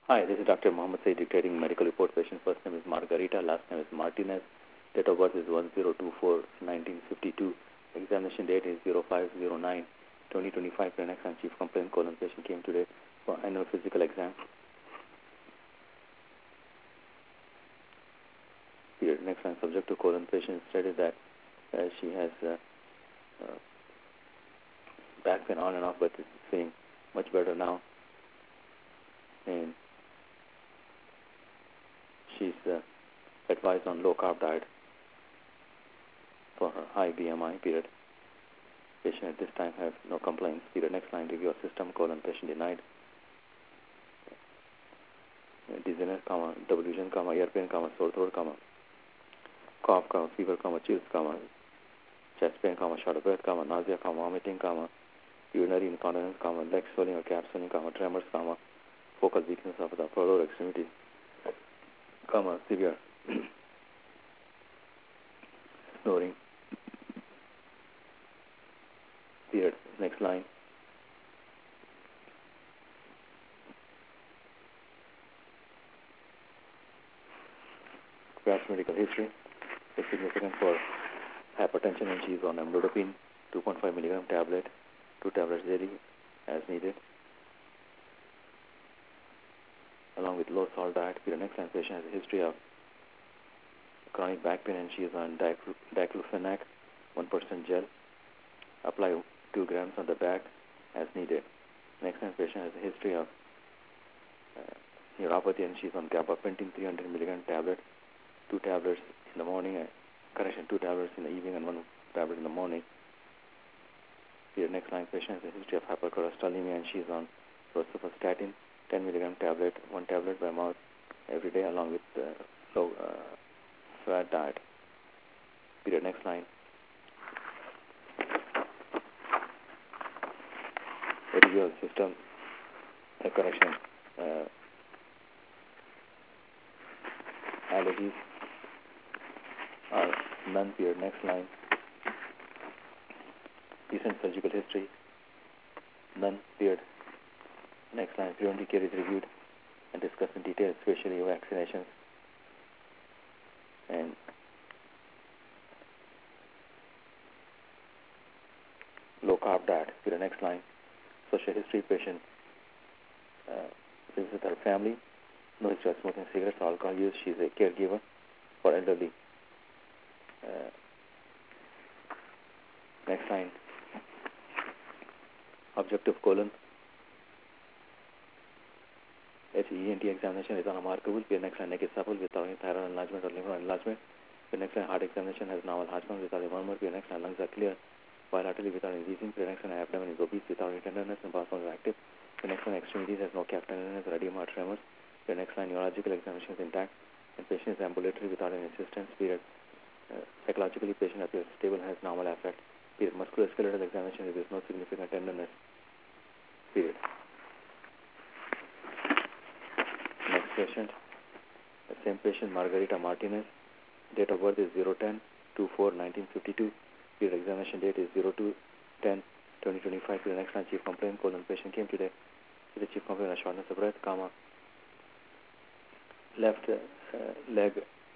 Hi, this is Dr. Mohammed Said dictating medical report. Patient first name is Margarita, last name is Martinez. Date of birth is 1024-1952. Examination date is 0509-2025. Clinic and chief complaint colon. Patient came today for annual physical exam. Period. Next line, subject to colon. Patient stated that she has back pain on and off, but it's feeling much better now. And she's advised on low-carb diet for her high BMI, period. Patient at this time have no complaints, period. Next line, review of system, colon, patient denied. Dizziness, delusion, ear pain, sore throat, cough, fever, chills, chest pain, short of breath, nausea, vomiting, urinary incontinence, leg swelling or calf swelling, tremors, focal weakness of the upper lower extremities, severe snoring, period. Next line. Perhaps medical history is significant for hypertension, and she is on amlodipine, 2.5 milligram tablet, 2 tablets daily as needed, along with low salt diet. Period. Next line, patient has a history of chronic back pain, and she is on diclofenac, 1% gel. Apply 2 grams on the back as needed. Next line, patient has a history of neuropathy, and she is on gabapentin, 300 milligram tablet, 2 tablets in the morning, 2 tablets in the evening and 1 tablet in the morning. Here, next line, patient has a history of hypercholesterolemia, and she is on rosuvastatin, 10 milligram tablet, 1 tablet by mouth every day, along with low fat diet. Period. Next line. Review of system, allergies are none. Period. Next line. Recent surgical history, none. Period. Next line. Preventive care is reviewed and discussed in detail, especially vaccinations and low carb diet. Period. Next line. Social history, patient lives with her family, no history of smoking cigarettes or alcohol use. She is a caregiver for elderly. Next line. Objective colon. HENT examination is unremarkable. The next line, neck is supple without any thyroid enlargement or liver enlargement. The next line, heart examination has normal heart rhythm without a murmur. The next line, lungs are clear bilaterally without any wheezing. The next line, abdomen is obese without any tenderness and bowel are active. The next line, extremities has no calf tenderness or edema or tremors. The next line, neurological examination is intact and patient is ambulatory without any assistance. Period. Psychologically, patient appears stable and has normal affect. Period. Musculoskeletal examination, there is no significant tenderness. Period. Next patient, the same patient, Margarita Martinez. Date of birth is 010-24-1952. Period. Examination date is 02-10-2025. Period. Next line, chief complaint, colon. Patient came today with a chief complaint of shortness of breath, left leg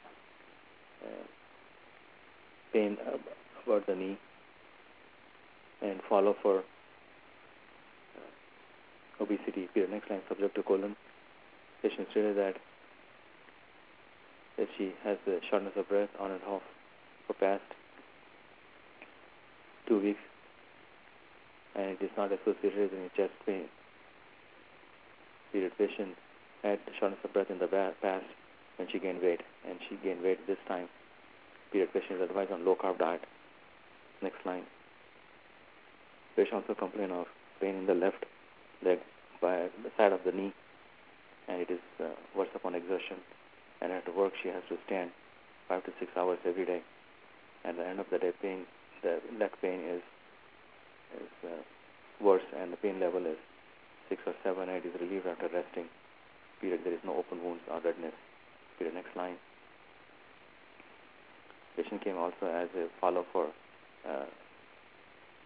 pain about the knee, and follow for obesity. Period. Next line, subject to colon. Patient stated that she has the shortness of breath on and off for past 2 weeks, and it is not associated with any chest pain. Period. Patient had shortness of breath in the past when she gained weight, and she gained weight this time. Period. Patient is advised on low carb diet. Next line. Patient also complained of pain in the left leg by the side of the knee, and it is worse upon exertion, and at work she has to stand 5 to 6 hours every day, and at the end of the day the leg pain is worse, and the pain level is 6 or 7, and it is relieved after resting. Period. There is no open wounds or redness. Period. Next line. Patient came also as a follow for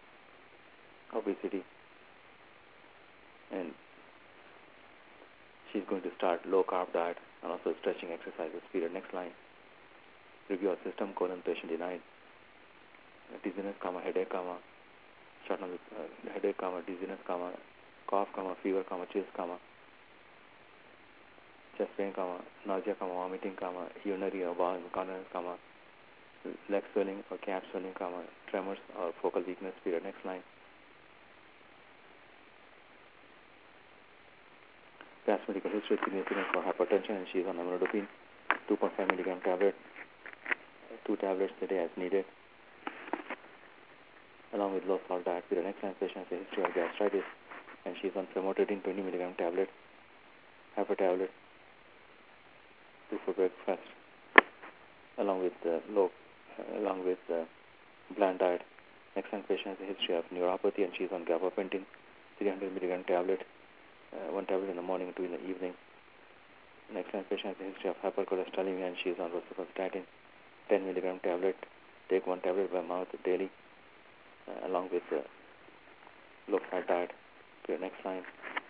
obesity, and She's going to start low carb diet and also stretching exercises. Period. Next line. Review of system, patient denied. Dizziness, headache, shortness, headache, dizziness, cough, fever, chills, chest pain, nausea, vomiting, urinary or bowel incontinence, leg swelling or calf swelling, tremors or focal weakness. Period. Next line. Past medical history significant for hypertension, and she is on amlodipine, 2.5 milligram tablet, 2 tablets a day as needed, along with low salt diet. Period. Next line. Patient has a history of gastritis, and she is on famotidine 20 milligram tablet, half a tablet before breakfast, along with bland diet. Next line. Patient has a history of neuropathy, and she is on gabapentin 300 milligram tablet, 1 tablet in the morning and 2 in the evening. Next line. Patient has a history of hypercholesterolemia, and she is on rosuvastatin 10 milligram tablet. Take 1 tablet by mouth daily, along with low fat diet. Okay, next line.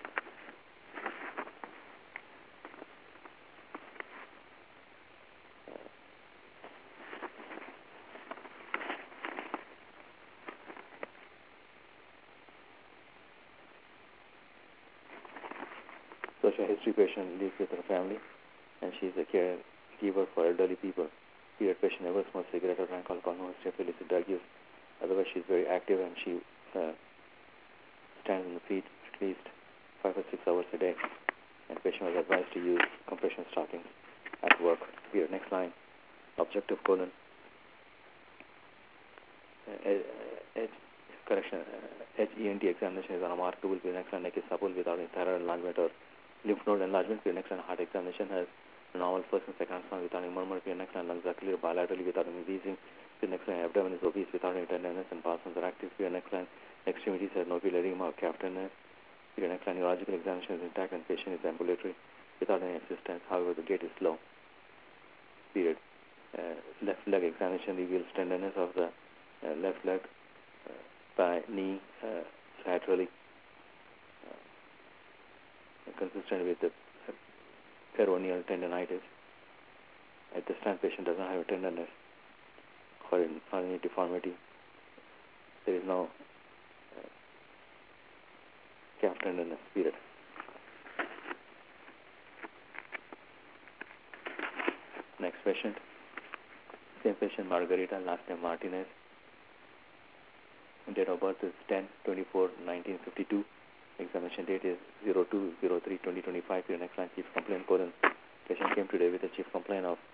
Social history patient lives with her family, and she is a caregiver for elderly people. Period. Patient never smokes cigarette or drank alcohol, no history of illicit drug use. Otherwise, she is very active, and she stands on the feet at least 5 or 6 hours a day. And patient was advised to use compression stockings at work. Period. Next line. Objective colon. HENT examination is unremarkable. Next line. Neck is supple without thyroid enlargement or lymph node enlargement. Next line. Heart examination has normal first and second sound without any murmur. Next line. Lungs are clear bilaterally without any wheezing. Next line. Abdomen is obese without any tenderness, and bowels are active. Next line. Extremities have no edema or calf tenderness. Next line. Neurological examination is intact, and patient is ambulatory without any assistance. However, the gait is slow. Period. Left leg examination reveals tenderness of the left leg, thigh, knee, laterally, consistent with the peroneal tendonitis. At this time, patient does not have a tenderness or any deformity. There is no calf tenderness. Period. Next patient. Same patient, Margarita, last name Martinez. Date of birth is 10/24/1952. Examination date is 02/03/2025. Your next line. Chief complaint colon. Patient came today with a chief complaint of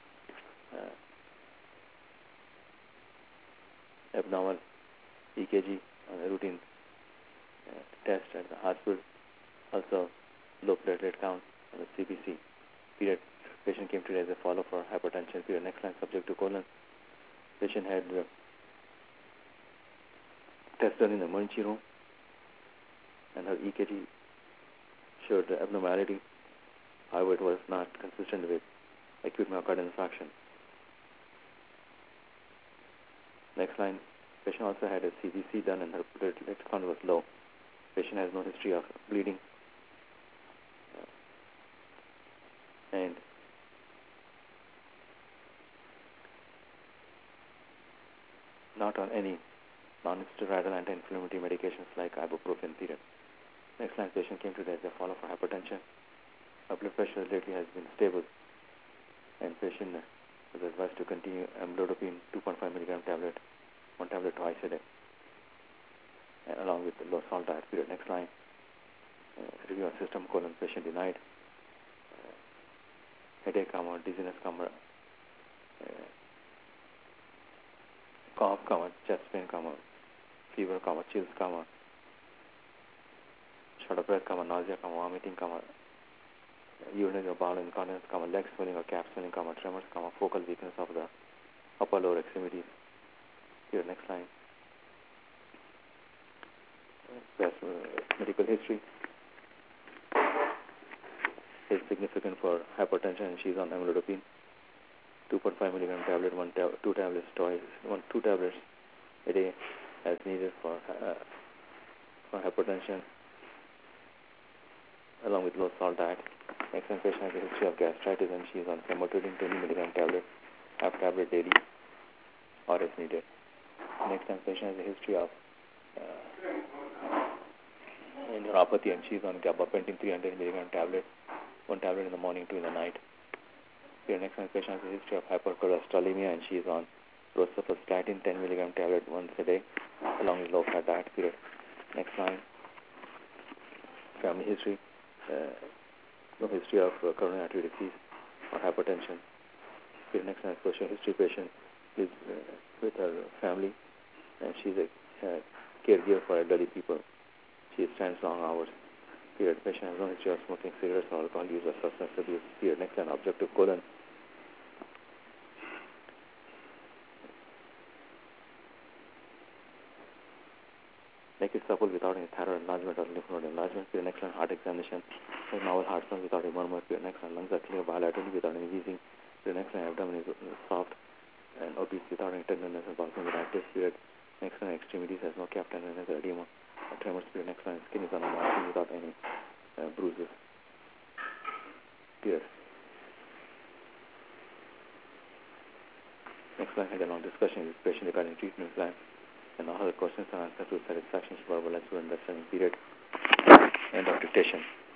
abnormal EKG on a routine test at the hospital. Also low platelet count on the CBC. Period. Patient came today as a follow for hypertension. Period. Next line. Subject to colon. Patient had test done in the emergency room, and her EKG showed the abnormality. However, it was not consistent with acute myocardial infarction. Next line. Patient also had a CBC done, and her platelet count was low. Patient has no history of bleeding, and not on any non-steroidal anti-inflammatory medications like ibuprofen. Period. Next line. Patient came today as a follow for hypertension. Her blood pressure lately has been stable, and patient was advised to continue amlodipine 2.5 milligram tablet, 1 tablet twice a day, along with the low salt diet. Period. Next line. Review of system colon. Patient denied. Headache, dizziness, cough, chest pain, fever, chills, short of breath, nausea, vomiting, urinary or bowel incontinence, leg swelling or calf swelling, tremors, focal weakness of the upper lower extremities. Here, next line. Medical history is significant for hypertension, and she's on amlodipine 2.5 milligram tablet, 2 tablets twice, 2 tablets a day as needed for hypertension, along with low salt diet. Next one, patient has a history of gastritis and she is on famotidine 20 mg tablet, half tablet daily or as needed. Next time, patient has a history of neuropathy and she is on gabapentin 300 mg tablet, one tablet in the morning, two in the night. Here, next time, patient has a history of hypercholesterolemia and she is on rosuvastatin 10 mg tablet once a day along with low-fat diet. Period. Next line, family history, no history of coronary artery disease or hypertension. Here, next line, social history, patient is with her family and she's a caregiver for elderly people. She stands long hours. Period. Patient has no history of smoking cigarettes or alcohol use or substance abuse. Period. Next line, objective colon. Neck is supple without any thyroid enlargement or lymph node enlargement. Period. Next line, heart examination. Novel heart sound without a murmur. Period. Next line, lungs are clear bilaterally without any wheezing. Period. Next line, abdomen is soft and obese without any tenderness and pulsing with active. Period. Next line, extremities has no calf tenderness or edema or tremors. Period. Next line, skin is unmarked without any bruises. Period. Next line had a long discussion with patient regarding treatment plan and all the questions are answered to satisfaction, verbal and understanding. Period. End of dictation.